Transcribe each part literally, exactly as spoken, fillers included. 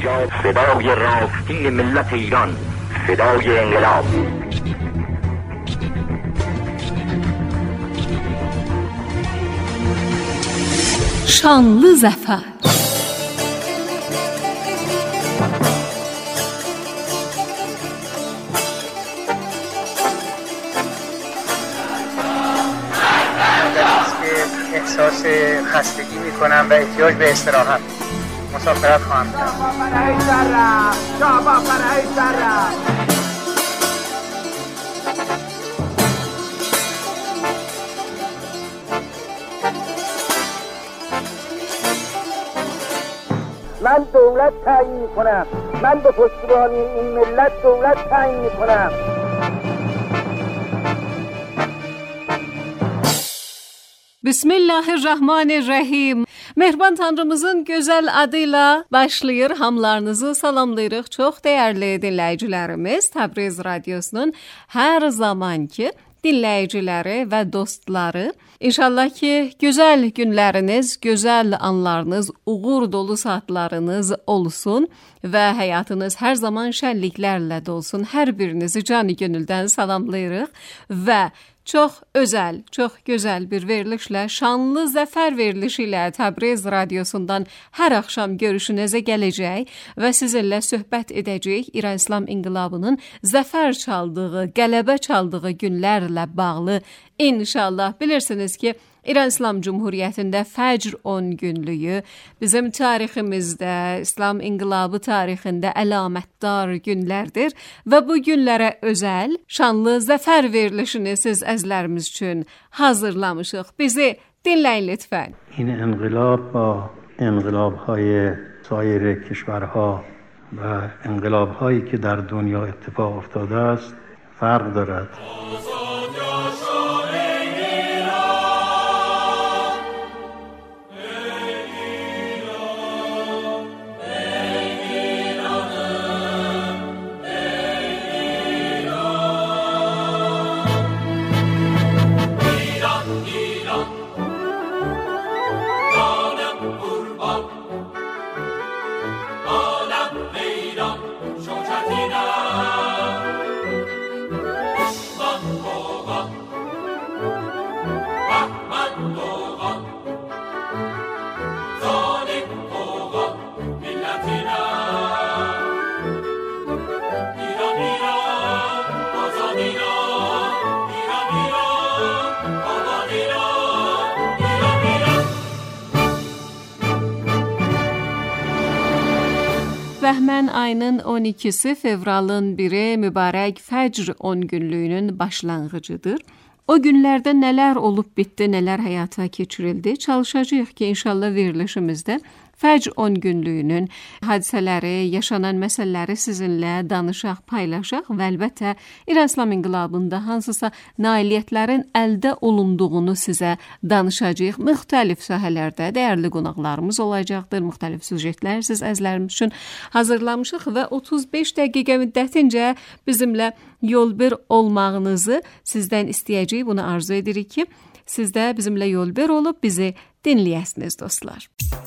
اینجا صدای راستین ملت ایران، صدای انقلاب. شانlı zafer. احساس خستگی میکنم و احتیاج به استراحت. مسافرت خواهم کرد. من دولت تعیین میکنم. من به پشتیبانی این ملت دولت تعیین میکنم. Bismillahirrahmanirrahim. Mehriban Tanrımızın gözəl adıyla başlayır. Hamlarınızı salamlayırıq. Çox dəyərli dinləyicilərimiz, Təbriz Radiosunun hər zamanki dinləyiciləri və dostları. İnşallah ki, gözəl günləriniz, gözəl anlarınız, uğur dolu saatlarınız olsun və həyatınız hər zaman şənliklərlə dolsun. Hər birinizi canı gönüldən salamlayırıq və çox özəl, çox gözəl bir verilişlə, şanlı zəfər verilişi ilə Təbriz Radiosundan hər axşam görüşünüzə gələcək və sizinlə söhbət edəcəyik İran İslam İnqilabının zəfər çaldığı, qələbə çaldığı günlərlə bağlı. İnşallah bilirsiniz ki, İran İslam Cumhuriyyətində Fəcr on günlüyü bizim tariximizdə, İslam İnqilabı tarixində əlamətdar günlərdir və bu günlərə özəl şanlı zəfər verilişini siz əzlərimiz üçün hazırlamışıq. Bizi dinləyin lütfən. این انقلاب با انقلاب‌های سایر کشورها و انقلاب‌هایی که در دنیا اتفاق افتاده است فرق دارد. Bəhmən ayının on ikisi, fevralın biri mübarək Fəcr on günlüyünün başlanğıcıdır. O günlərdə nələr olub bitdi, nələr həyata keçirildi, çalışacağıq ki, inşallah verilişimizdə Fəcr on günlüyünün hadisələri, yaşanan məsələləri sizinlə danışaq, paylaşaq və əlbəttə İran İslam İnqilabında hansısa nailiyyətlərin əldə olunduğunu sizə danışacağıq. Müxtəlif sahələrdə dəyərli qonaqlarımız olacaqdır, müxtəlif süjetlər siz əzlərimiz üçün hazırlamışıq və otuz beş dəqiqə müddətincə bizimlə yolber olmağınızı sizdən istəyəcəyik. Bunu arzu edirik ki, siz də bizimlə yolber olub bizi dinləyəsiniz dostlar.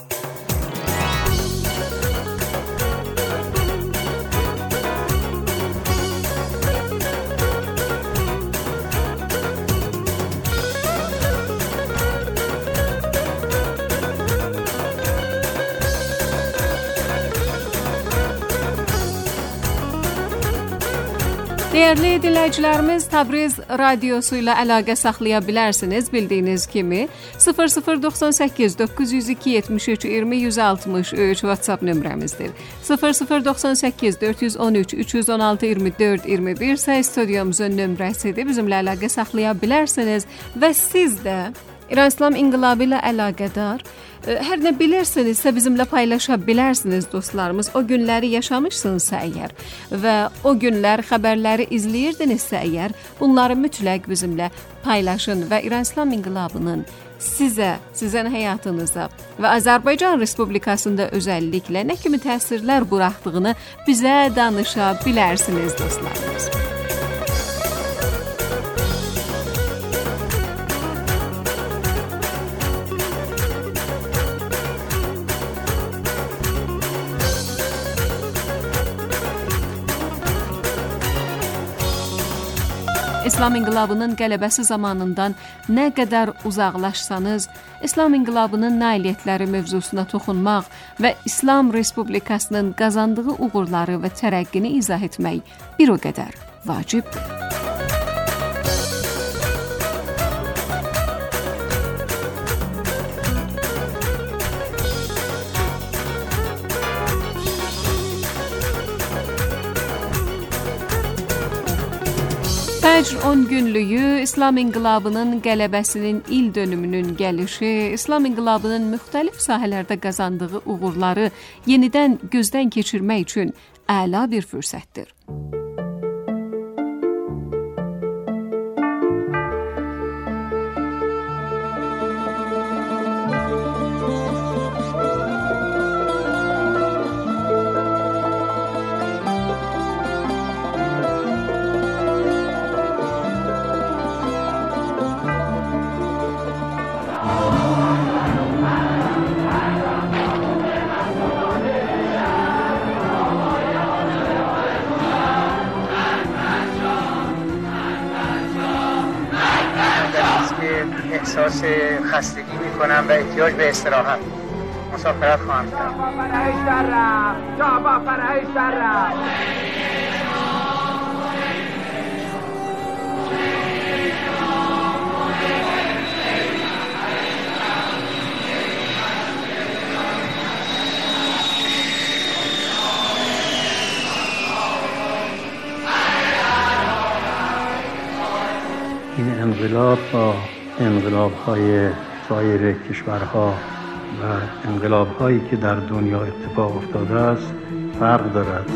Dəyərli dinləyicilərimiz, Təbriz Radiosu ilə əlaqə saxlaya bilərsiniz. Bildiyiniz kimi sıfır sıfır doxsan səkkiz doqquz yüz iki yetmiş üç iyirmi yüz altmış üç WhatsApp nömrəmizdir. sıfır sıfır doxsan səkkiz dörd yüz on üç üç yüz on altı iyirmi dörd iyirmi bir isə studiyomuzun nömrəsidir. Bizimlə əlaqə saxlaya bilərsiniz və siz də İran İslam İnqilabı ilə əlaqədar hər nə bilirsinizsə bizimlə paylaşa bilərsiniz dostlarımız. O günləri yaşamışsınızsa əgər və o günlər xəbərləri izləyirdinizsə əgər, bunları mütləq bizimlə paylaşın və İran İslam İnqilabının sizə, sizin həyatınıza və Azərbaycan Respublikasında özəlliklə nə kimi təsirlər buraxdığını bizə danışa bilərsiniz dostlarımız. İslam inqilabının qələbəsi zamanından nə qədər uzaqlaşsanız, İslam inqilabının nailiyyətləri mövzusuna toxunmaq və İslam Respublikasının qazandığı uğurları və tərəqqini izah etmək bir o qədər vacibdir. Fəcr on günlüyü İslam inqilabının qələbəsinin il dönümünün gəlişi, İslam inqilabının müxtəlif sahələrdə qazandığı uğurları yenidən gözdən keçirmək üçün əla bir fürsətdir. احساس خستگی میکنم و احتیاج به استراحت مسافرت خواهم کرد. جا با فرهش در رفت جا با فرهش در رفت این انقلاب با انقلاب‌های سایر کشورها و انقلاب‌هایی که در دنیا اتفاق افتاده است فرق دارد.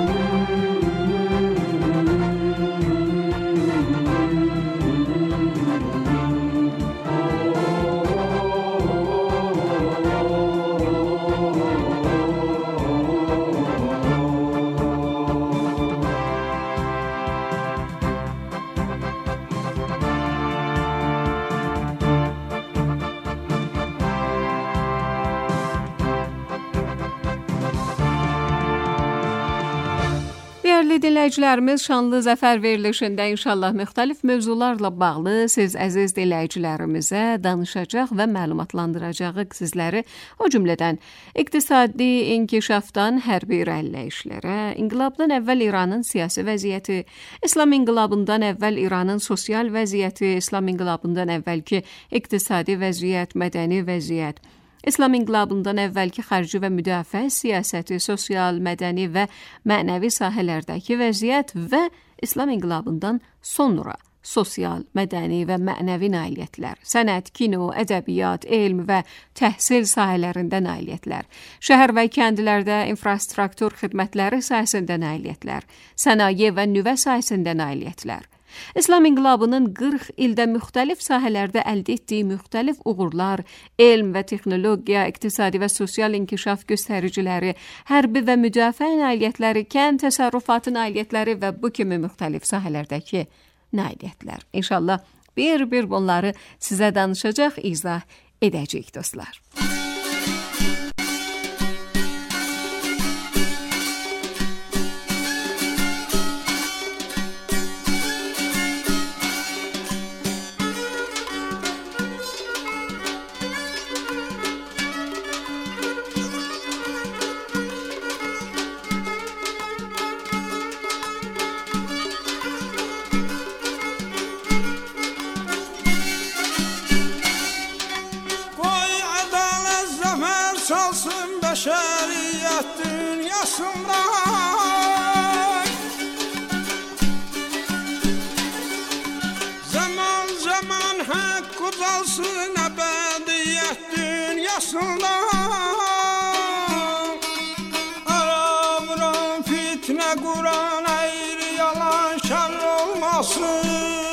Dəyərli dinləyicilərimiz, şanlı zəfər verilişində inşallah müxtəlif mövzularla bağlı siz əziz dinləyicilərimizə danışacaq və məlumatlandıracaq sizləri, o cümlədən iqtisadi inkişafdan hərbi irəliləyişlərə, inqilabdan əvvəl İranın siyasi vəziyyəti, İslam inqilabından əvvəl İranın sosial vəziyyəti, İslam inqilabından əvvəlki iqtisadi vəziyyət, mədəni vəziyyət, İslam inqilabından əvvəlki xarici və müdafiə siyasəti, sosial, mədəni və mənəvi sahələrdəki vəziyyət və İslam inqilabından sonra sosial, mədəni və mənəvi nailiyyətlər, sənət, kino, ədəbiyyat, elm və təhsil sahələrində nailiyyətlər, şəhər və kəndlərdə infrastruktur xidmətləri sahəsində nailiyyətlər, sənaye və nüvə sahəsində nailiyyətlər, İslam inqilabının qırx ildə müxtəlif sahələrdə əldə etdiyi müxtəlif uğurlar, elm və texnologiya, iqtisadi və sosial inkişaf göstəriciləri, hərbi və müdafiə nailiyyətləri, kənd təsərrüfatı nailiyyətləri və bu kimi müxtəlif sahələrdəki nailiyyətlər. İnşallah bir-bir bunları sizə danışacaq, izah edəcək dostlar. Şeriat dünyasında zaman zaman hak kudalsın ebediyet dünyasında aram fitne kuran eğri yalan şer olmasın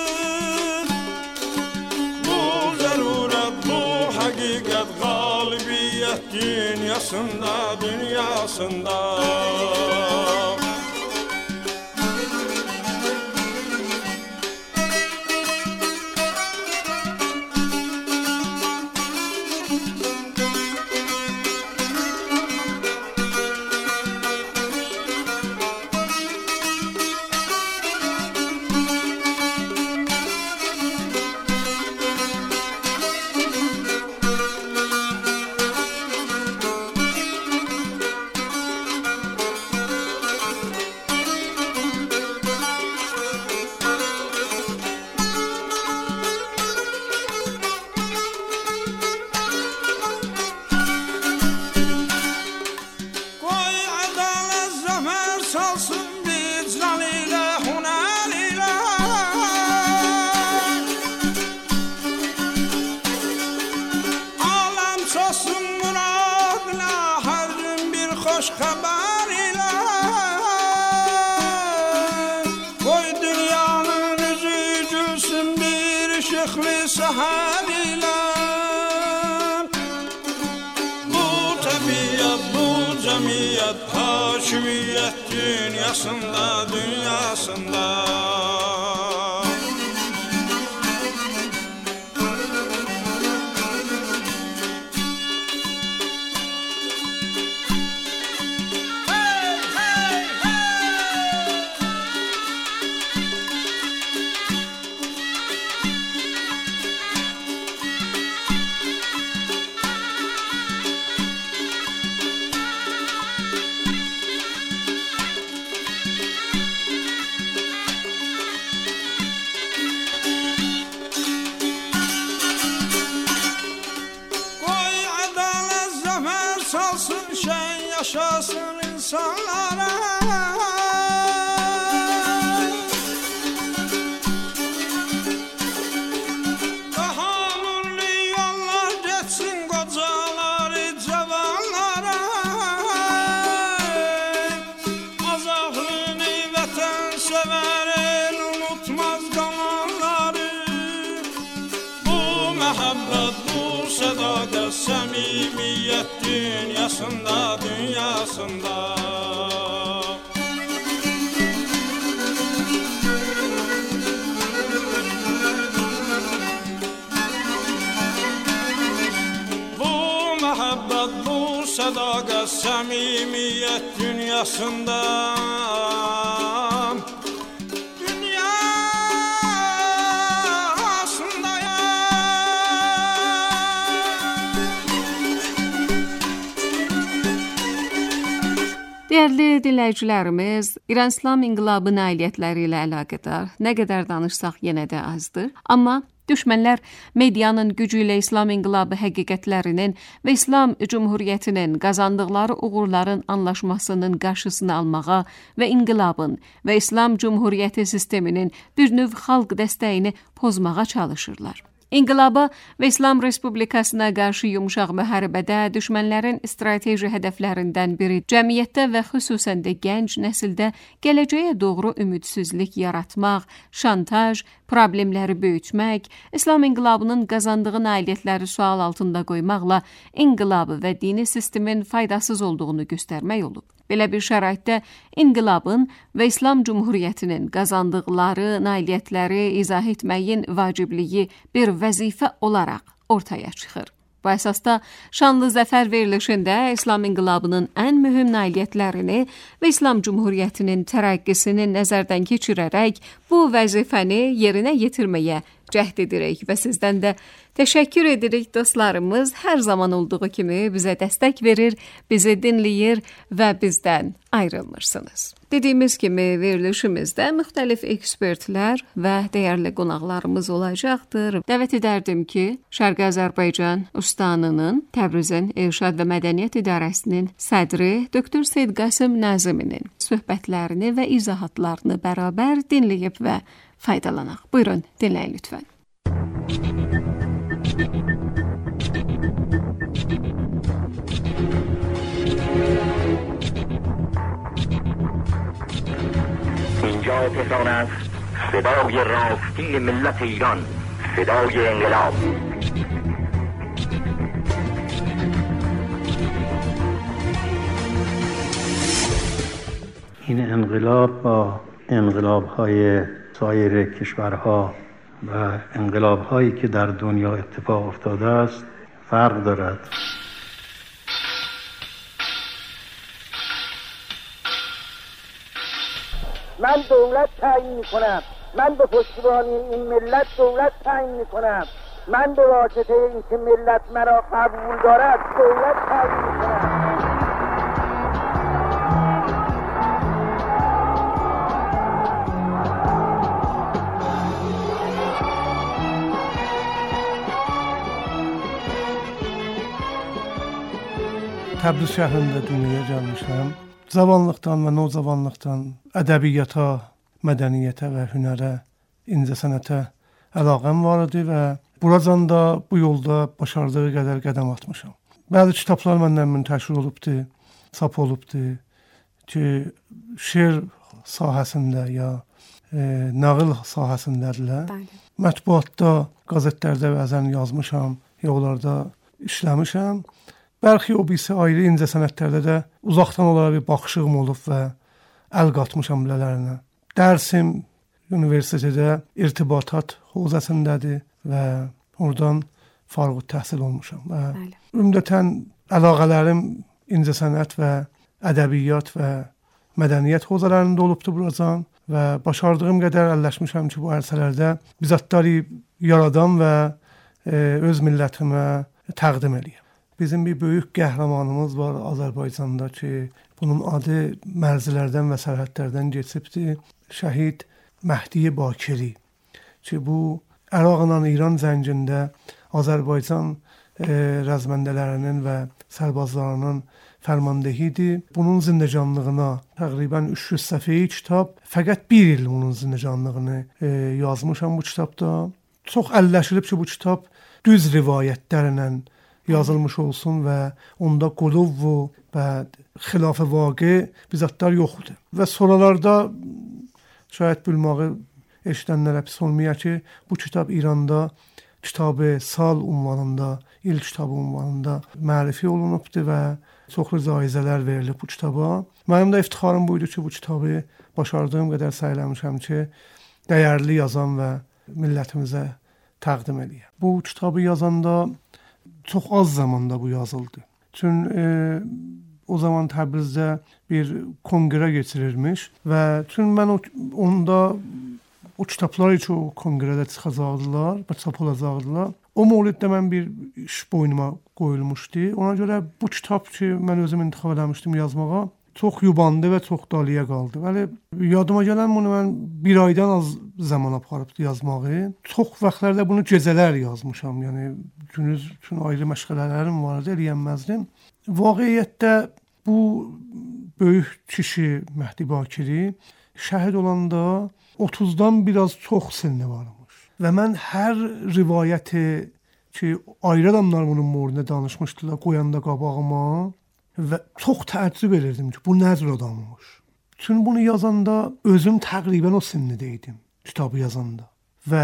bu zaruret bu hakikat galibiyet dünyasında dünyasında xoş xəbər ilə qoy dünyanın üzü gülsün bir işıqlı səhər ilə. Bu təbiət, bu cəmiyyət, hakimiyyət dünyasında, dünyasında. Yaşasın insanlara daha nurlu yollar geçsin kocaları cavanlara. Azaqlını vətən sevərin unutmaz qalanları. Bu məhəbbət, bu sədaqət, səmimiyyət dünyasında, dünyasında. Bu məhəbbət, bu sədaqət, səmimiyyət dünyasında. Dəyərli dinləyicilərimiz, İran İslam İnqilabı nailiyyətləri ilə əlaqədar nə qədər danışsaq yenə də azdır. Amma düşmənlər medianın gücü ilə İslam İnqilabı həqiqətlərinin və İslam Cümhuriyyətinin qazandıqları uğurların anlaşmasının qarşısını almağa və inqilabın və İslam Cümhuriyyəti sisteminin bir növ xalq dəstəyini pozmağa çalışırlar. İnqilaba və İslam Respublikasına qarşı yumuşaq müharibədə düşmənlərin strateji hədəflərindən biri cəmiyyətdə və xüsusən də gənc nəsildə gələcəyə doğru ümidsizlik yaratmaq, şantaj, problemləri böyütmək, İslam inqilabının qazandığı nailiyyətləri sual altında qoymaqla inqilabı və dini sistemin faydasız olduğunu göstərmək olub. Belə bir şəraitdə inqilabın və İslam Cümhuriyyətinin qazandıqları nailiyyətləri izah etməyin vacibliyi bir vəzifə olaraq ortaya çıxır. Bu əsasda şanlı zəfər verilişində İslam inqilabının ən mühüm nailiyyətlərini və İslam Cümhuriyyətinin tərəqqisini nəzərdən keçirərək bu vəzifəni yerinə yetirməyə cəhd edirik və sizdən də təşəkkür edirik dostlarımız. Hər zaman olduğu kimi bizə dəstək verir, bizi dinləyir və bizdən ayrılmırsınız. Dediyimiz kimi verilişimizdə müxtəlif ekspertlər və dəyərli qonaqlarımız olacaqdır. Dəvət edərdim ki, Şərqi Azərbaycan Ustanının Təbrizin İrşad və Mədəniyyət İdarəsinin sədri doktor Seyid Qasım Naziminin söhbətlərini və izahatlarını bərabər dinləyib və faydalanaq. Buyurun, dinləyin lütfən. اینجا تهران است، صدای راستی ملت ایران، صدای انقلاب. این انقلاب با انقلاب‌های سایر کشورها و انقلاب‌هایی که در دنیا اتفاق افتاده است فرق دارد. من دولت تعیین میکنم، من به پشتیبانی این ملت دولت تعیین میکنم، من به واسطه اینکه ملت مرا قبول دارد دولت تعیین میکنم. Təbriz şəhərində dünyaya gəlmişəm. Zavallıqdan və nocavanlıqdan ədəbiyyata, mədəniyyətə və hünərə, incəsənətə əlaqəm var idi və buracan da bu yolda başardığı qədər qədəm atmışam. Bəzi kitablar məndən müntəşir olubdur. çap olubdu ki, şeir sahəsində ya e, nağıl sahəsindədirlər. Bəli. Mətbuatda, qəzetlərdə bəzən yazmışam, yollarda işləmişəm. Bəlkə o birisi ayrı incəsənətlərdə də uzaqdan olaraq bir baxışım olub və əl qatmışam bilələrinə. Dərsim universitetdə irtibatat hövzəsindədir və oradan fərğ təhsil olmuşam. Və ümumən əlaqələrim incəsənət və ədəbiyyat və mədəniyyət hövzələrində olubdu buracan və başardığım qədər əlləşmişəm ki, bu ərsələrdə bizatları yaradan və e, öz millətimə təqdim edeyim. Bizim bir böyük qəhrəmanımız var Azərbaycanda ki, bunun adı mərzilərdən və sərhədlərdən keçibdi. Şəhid Məhdi Bakiri ki, bu Əraqla İran zəngində Azərbaycan e, rəzməndələrinin və sərbazlarının fərmandehidir. Bunun zindecanlığına təqribən üç yüz səfəyi kitab, fəqət bir il onun zindecanlığını e, yazmışam bu kitabda. Çox əlləşilib ki, bu kitab düz rivayətlərlə yazılmış olsun və onda quluv və xilaf-ı vaqe bizatlar yoxdur. Və sonralarda şayət bilmağı eşidənlərə pis olmaya ki, bu kitab İranda Kitab-ı Sal ünvanında, il kitabı ünvanında mərifi olunubdur və çoxlu caizələr verilib bu kitaba. Mənim də iftixarım buydu ki, bu kitabı başardığım qədər səyləmişəm ki, dəyərli yazan və millətimizə təqdim edəyəm. Bu kitabı yazanda çox az zamanda bu yazıldı. Çün e, o zaman Təbrizdə bir konqrə keçirilmiş və çün mən o, onda o kitablar heç o konqrədə çıxacaqdılar və çap olacaqdılar. O mövliddə mən bir iş boynuma qoyulmuşdu. Ona görə bu kitab ki, mən özüm intixab eləmişdim yazmağa, çox yubandı və çox dalıya qaldı. Bəli, yadıma gələn bunu mən bir aydan az zaman aparıbdı yazmağı. Çox vaxtlarda bunu gecələr yazmışam. Yəni günüz üçün ayrı məşğələlərim vardı, eləyənməzdim. Vaqiətdə bu böyük kişi Məhdi Bakiri şəhid olanda otuzdan biraz çox sinni varmış. Və mən hər rivayəti ki, ayrı adamlar bunun morunda danışmışdılar, qoyanda qabağıma və çox təəccüb edirdim ki, bu nə cür adammış. Çünki bunu yazanda özüm təqribən o sinnidə idim, kitabı yazanda. Və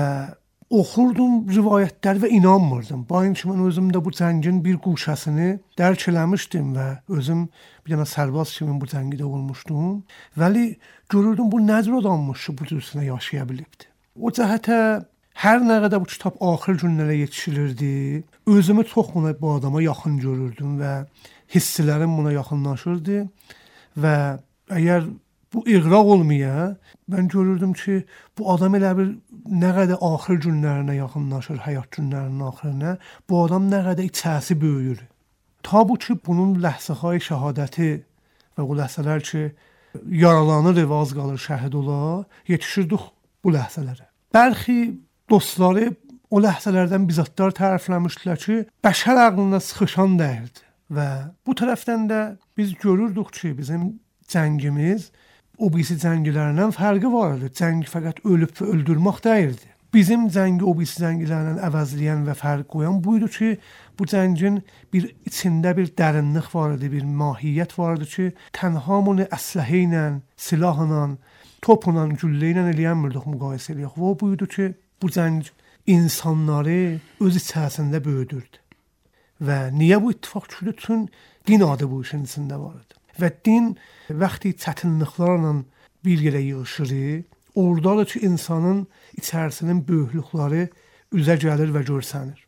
oxurdum rivayətləri və inanmırdım. Bayım ki, mən özümdə bu cəngin bir quşəsini dərk eləmişdim və özüm bir dənə sərbaz kimi bu cəngidə olmuşdum. Vəli görürdüm bu nə cür adammış ki, bu cürsünə yaşaya bilibdi. O cəhətə hər nə qədər bu kitab axır günlərə yetişilirdi, özümü çox buna, bu adama yaxın görürdüm və hissilərim buna yaxınlaşırdı və əgər bu iqraq olmaya, mən görürdüm ki, bu adam elə bir nə qədər axır günlərinə yaxınlaşır, həyat günlərinin axırına, bu adam nə qədər içəsi böyüyür. Ta bu ki, bunun ləhzəxay şəhadəti və o ləhzələr ki, yaralanır, evaz qalır, şəhid ola, yetişirdik bu ləhzələrə. Bəlkə dostları o ləhzələrdən bizatlar tərifləmişdilər ki, bəşər ağlına sıxışan dəyirdi. Və bu tərəfdən də biz görürdük ki, bizim cəngimiz o birisi cəngilərindən fərqi var idi. Cəng fəqət ölüb və öldürmək deyildi. Bizim cəngi o birisi cəngilərindən əvəzləyən və fərq qoyan buydu ki, bu cəngin bir içində bir dərinlik var idi, bir mahiyyət var idi ki, tənha bunu əsləhə ilə, silahla, topla, güllə ilə eləyənmirdik, müqayisə eləyək. Və o buydu ki, bu cəng insanları öz içərisində böyüdürdü. Və niyə bu ittifaq küldü? Çün din adı bu işin içində var idi. Və din vaxtı çətinliklərlə bir yerə yığışır, oradadır ki, insanın içərisinin böyüklükləri üzə gəlir və görsənir.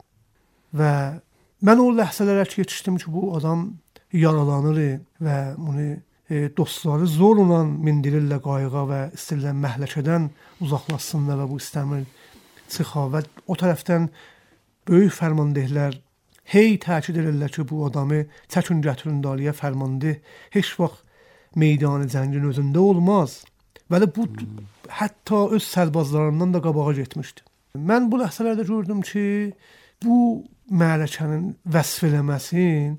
Və mən o ləhzələrə yetişdim ki, bu adam yaralanır və bunu e, dostları zorla mindirirlər qayığa və istəyirlər məhləkədən uzaqlaşsınlar və bu istəmir çıxa. Və o tərəfdən böyük fərmandehlər hey təkid edirlər ki, bu adamı çəkin gətirin daliyə fərmandeh heç vaxt meydanı cəngin özündə olmaz. Və bu hmm. hətta öz sərbazlarından da qabağa getmişdi. Mən bu ləhzələrdə gördüm ki, bu mələkənin vəsf eləməsin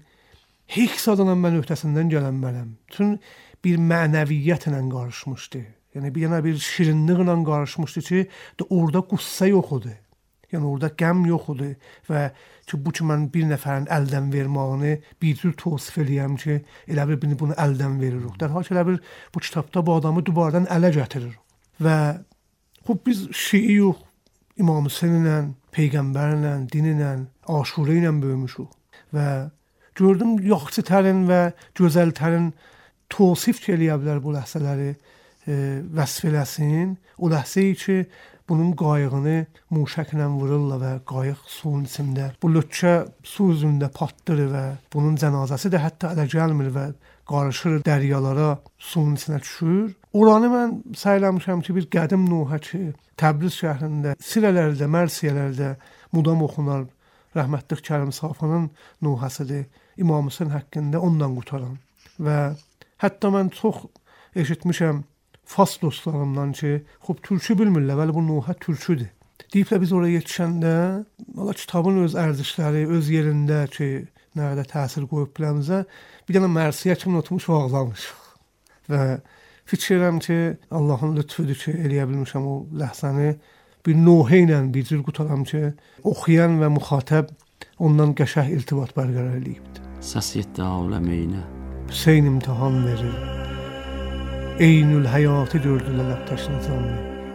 heç adına mən öhdəsindən gələnmələm. Çünki bir mənəviyyətlə qarışmışdı. Yəni bir yana bir şirinliklə qarışmışdı ki, orada qüssə yox idi. Yəni orada qəm yox idi və ki bu ki mən bir nəfərin əldən verməyini bir cür təvsif eləyəm ki, elə bir bunu əldən veririk. Dərhal ki elə bir bu kitabda bu adamı dubardan ələ gətirir. Və xub biz şii yox, İmam Hüseynlə, peyğəmbərlə, dinlə, Aşura ilə böyümüşük və gördüm yaxşı tərin və gözəl tərin təvsif eləyə bilər bu ləhzələri e, vəsf eləsin. O ləhzəyi ki bunun qayığını muşəklə vururlar və qayıq suyun içində. Bu lükkə su üzündə patlayır və bunun cənazəsi də hətta ələ gəlmir və qarışır dəryalara, suyun içinə düşür. Oranı mən saylamışam ki, bir qədim nühə ki, Təbriz şəhərində, sirələrdə, mərsiyələrdə mudam oxunar. Rəhmətlik Kərim Safanın nühəsidir. İmam Hüseyn haqqında ondan qutaran. Və hətta mən çox eşitmişəm Fas dostlarımdan ki, xub türkü bilmirlər, vəli bu nühə türküdür. Deyiblər biz oraya yetişəndə, valla kitabın öz ərzişləri, öz yerində ki, nə qədər təsir qoyub biləmizə, bir dənə mərsiyə kimi oturmuş bağlamış. Və fikirəm ki, Allahın lütfüdür ki, eləyə bilmişəm o ləhzəni bir nühə ilə bir cür qutaram ki, oxuyan və müxatəb ondan qəşəng irtibat bərqərar eləyibdir. Səs yetdi aləmeyinə. Hüseyn imtihan verir. Eynül həyatı gördülər ləbtəşin zanlı.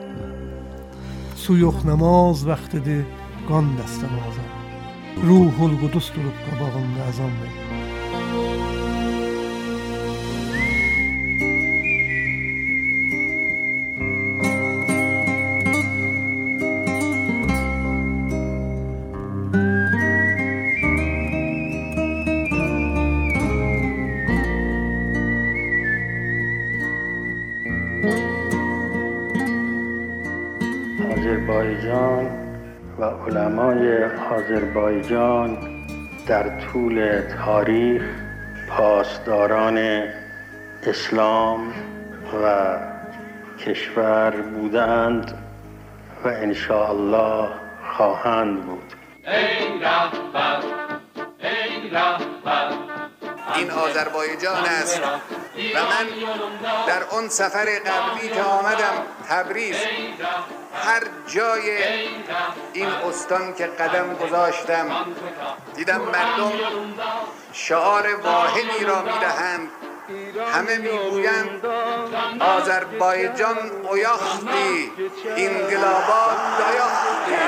Su yox namaz vaxtidir, qan dəstə nazar. Ruhul qudus durub qabağında əzan verir. آذربایجان و علمای آذربایجان در طول تاریخ پاسداران اسلام و کشور بودند و انشاءالله خواهند بود. ای رهبر ای رهبر این آذربایجان است و من در اون سفر قبلی که آمدم تبریز هر جای این استان که قدم گذاشتم دیدم مردم شعار واحدی را میدهند، همه میگویند آذربایجان اویاختی انقلابات دایاختی.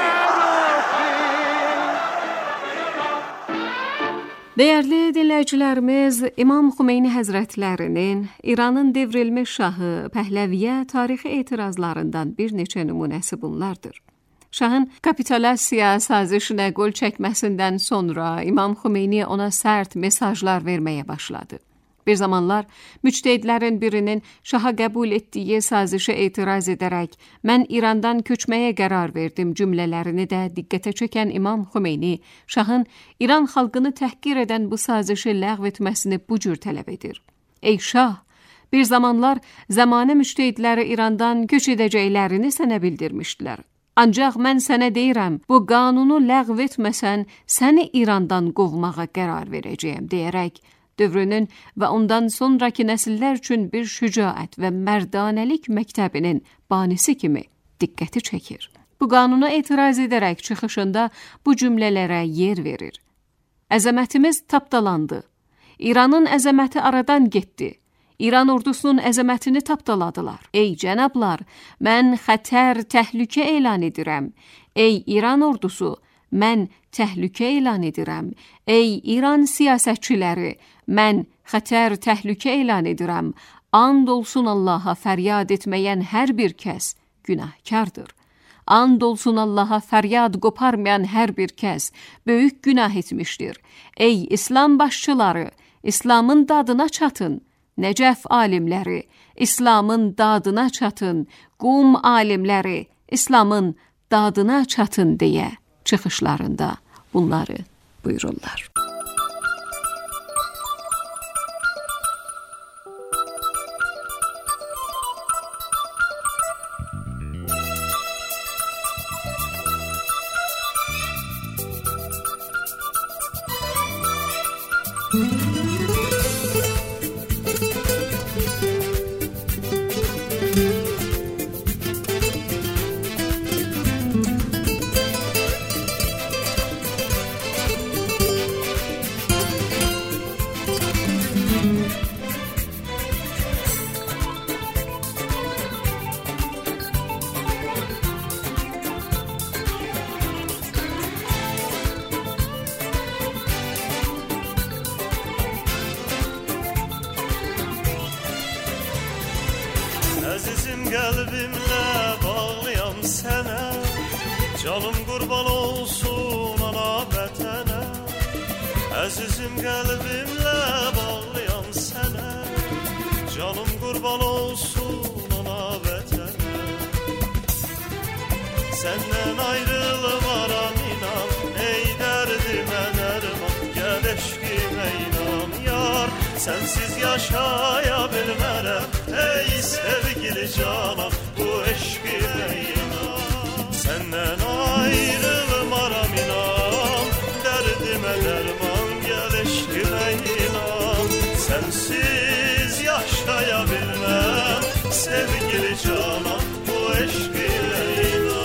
Dəyərli dinləyicilərimiz, İmam Xümeyni Həzrətlərinin İranın devrilmiş şahı Pəhləviyə tarixi etirazlarından bir neçə nümunəsi bunlardır. Şahın kapitulyasiya sazişinə qol çəkməsindən sonra İmam Xümeyni ona sərt mesajlar verməyə başladı. Bir zamanlar müctehidlərin birinin şaha qəbul etdiyi sazişə etiraz edərək mən İrandan köçməyə qərar verdim cümlələrini də diqqətə çəkən İmam Xümeyni şahın İran xalqını təhqir edən bu sazişi ləğv etməsini bu cür tələb edir. Ey şah, bir zamanlar zamanə müctehidləri İrandan köç edəcəklərini sənə bildirmişdilər. Ancaq mən sənə deyirəm, bu qanunu ləğv etməsən səni İrandan qovmağa qərar verəcəyəm deyərək dövrünün və ondan sonraki nəsillər üçün bir şücaət və mərdanəlik məktəbinin banisi kimi diqqəti çəkir. Bu qanuna etiraz edərək çıxışında bu cümlələrə yer verir. Əzəmətimiz tapdalandı. İranın əzəməti aradan getdi. İran ordusunun əzəmətini tapdaladılar. Ey cənablar, mən xətər, təhlükə elan edirəm. Ey İran ordusu, mən təhlükə elan edirəm. Ey İran siyasətçiləri, mən xətər, təhlükə elan edirəm. And olsun Allaha fəryad etməyən hər bir kəs günahkardır. And olsun Allaha fəryad qoparmayan hər bir kəs böyük günah etmişdir. Ey İslam başçıları, İslamın dadına çatın. Nəcəf alimləri, İslamın dadına çatın. Qum alimləri, İslamın dadına çatın deyə çıxışlarında bunları buyururlar. qəlbimlə bağlıyam sənə, canım qurban olsun ana vətənə. Əzizim qəlbimlə bağlıyam sənə, canım qurban olsun ana vətənə. Səndən ayrılmaram inan, ey dərdimə dərman, gəl eşqimə inan yar. Sənsiz yaşaya bilmərəm, ey sevgili canan, bu eşqimə inan. Səndən ayrılmaram inan, dərdimə dərman, gəl eşqimə inan. Sənsiz yaşaya bilməm, sevgili canan, bu eşqimə inan.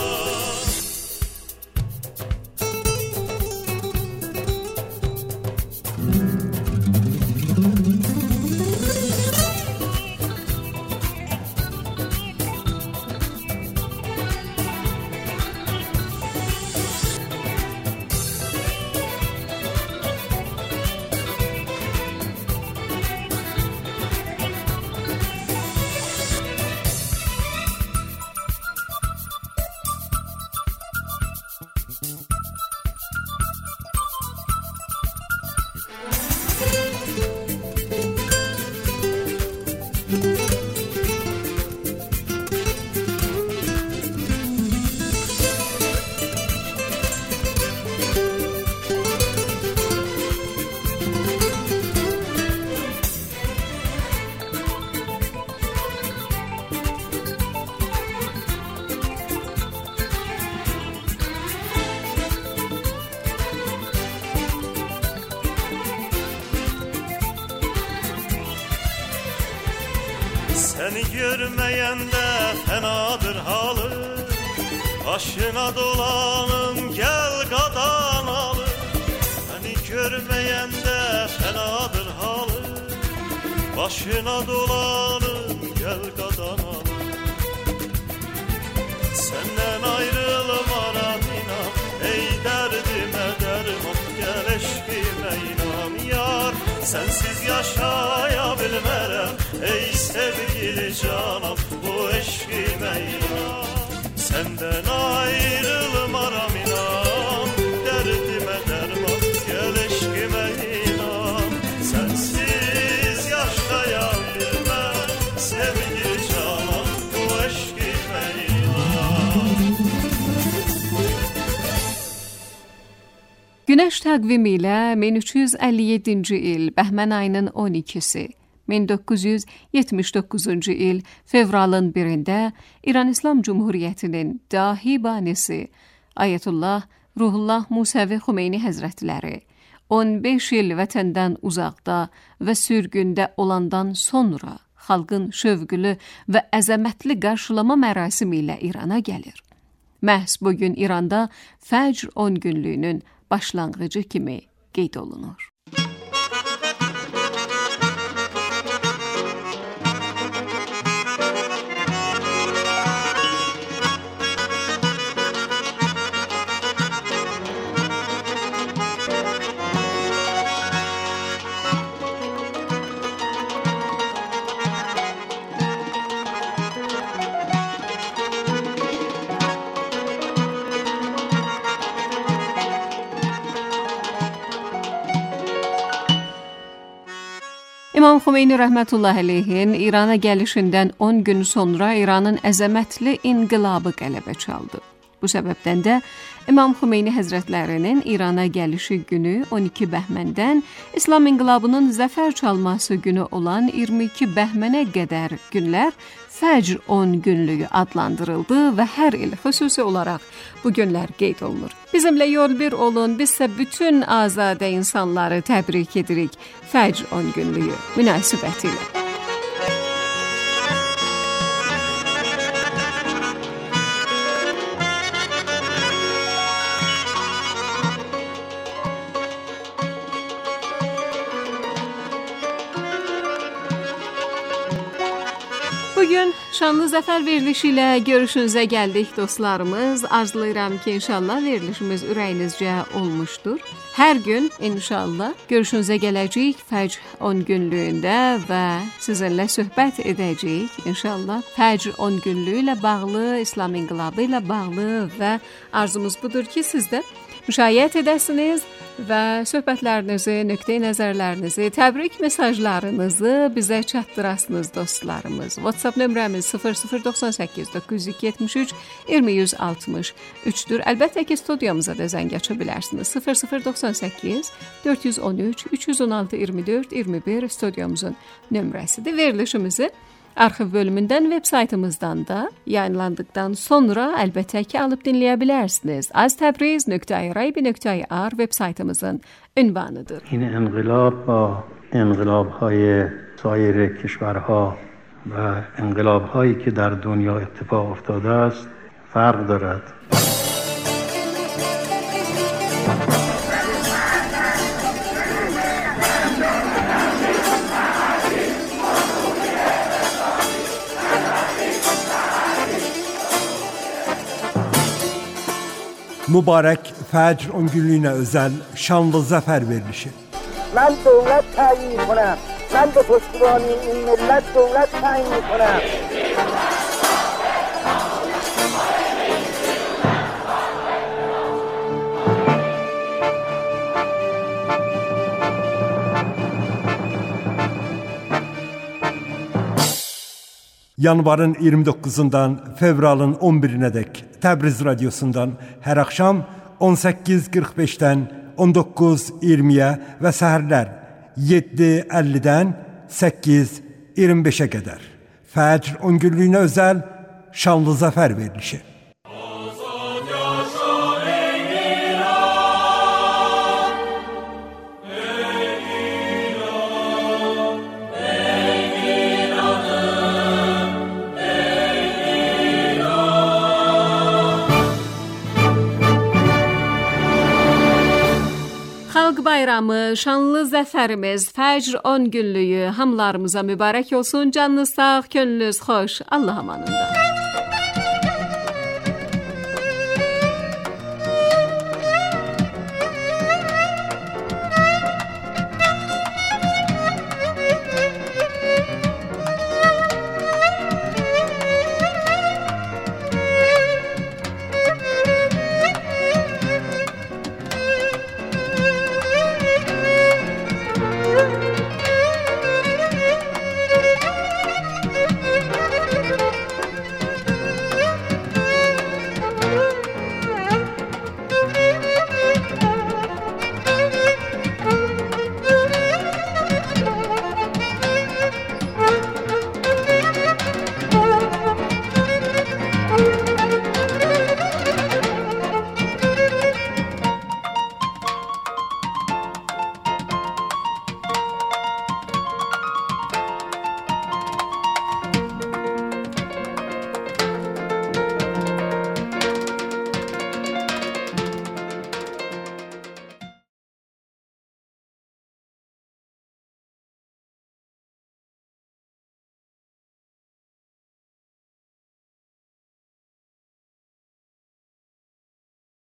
Səni görməyəndə fənadır halı, başına dolanım gəl qadan alır. Səni görməyəndə fənadır halı, başına dolanım gəl qadan alır. Səndən ayrılmaram inan, ey dərdimə dərman, gəl eşqimə inan yar. Sənsiz yaşaya bilmərəm, ey sevgili canam, bu eşqimə inan. Səndən ayrılmaram inan, dərdimə dərman, gəl eşqimə inan. Sənsiz yaşaya bilmərəm, sevgili canam, bu eşqimə inan. Günəş təqvimi ilə min üç yüz əlli yeddinci il Bəhmən ayının on ikisi, min doqquz yüz yetmiş doqquzuncu il fevralın birində İran İslam Cumhuriyyətinin dahi banisi Ayətullah Ruhullah Musəvi Xümeyni Həzrətləri on beş il vətəndən uzaqda və sürgündə olandan sonra xalqın şövqülü və əzəmətli qarşılama mərasimi ilə İrana gəlir. Məhz bugün İranda Fəcr on günlüyünün başlanğıcı kimi qeyd olunur. İmam Xümeyni rəhmətullah əleyhin İrana gəlişindən on gün sonra İranın əzəmətli inqilabı qələbə çaldı. Bu səbəbdən də İmam Xümeyni Həzrətlərinin İrana gəlişi günü on iki Bəhməndən İslam inqilabının zəfər çalması günü olan iyirmi iki Bəhmənə qədər günlər Fəcr on günlüyü adlandırıldı və hər il xüsusi olaraq bu günlər qeyd olunur. Bizimlə yol bir olun, bizsə bütün azadə insanları təbrik edirik Fəcr on günlüyü münasibətilə. Bu Bugün şanlı zəfər verilişi ilə görüşünüzə gəldik dostlarımız. Arzulayıram ki, inşallah verilişimiz ürəyinizcə olmuşdur. Hər gün inşallah görüşünüzə gələcəyik Fəcr on günlüyündə və sizinlə söhbət edəcəyik. İnşallah Fəcr on günlüyü ilə bağlı, İslam inqilabı ilə bağlı və arzumuz budur ki, siz də müşayiət edəsiniz və söhbətlərinizi, nöqteyi nəzərlərinizi, təbrik mesajlarınızı bizə çatdırasınız dostlarımız. WhatsApp nömrəmiz sıfır sıfır doxsan səkkiz doqquz yüz yetmiş üç iyirmi yüz altmış üçdür. Əlbəttə ki, studiyamıza da zəng aça bilərsiniz. sıfır sıfır doxsan səkkiz dörd yüz on üç üç yüz on altı iyirmi dörd iyirmi bir studiyamızın nömrəsidir. Verilişimizi arxiv bölümündən veb saytımızdan da yayınlandıqdan sonra əlbəttə ki, alıb dinləyə bilərsiniz. aztabriz nöqtə irib nöqtə ir veb saytımızın ünvanıdır. این انقلاب با انقلاب‌های سایر کشورها و انقلاب‌هایی که در دنیا اتفاق افتاده است فرق دارد. Mübarək Fəcr on günlüyünə özəl şanlı zəfər verilişi. من دولت تعیین کنم. من به پشتیبانی این ملت دولت تعیین کنم. Yanvarın iyirmi doqquzundan fevralın on birinədək Təbriz radiosundan hər axşam on səkkiz qırx beşdən on doqquz iyirmiyə və səhərlər yeddi əllidən səkkiz iyirmi beşə qədər. Fəcr on günlüyünə özəl şanlı zəfər verilişi. Bayramı, şanlı zəfərimiz, Fəcr on günlüyü hamılarımıza mübarək olsun. Canınız sağ, könlünüz xoş. Allah amanında.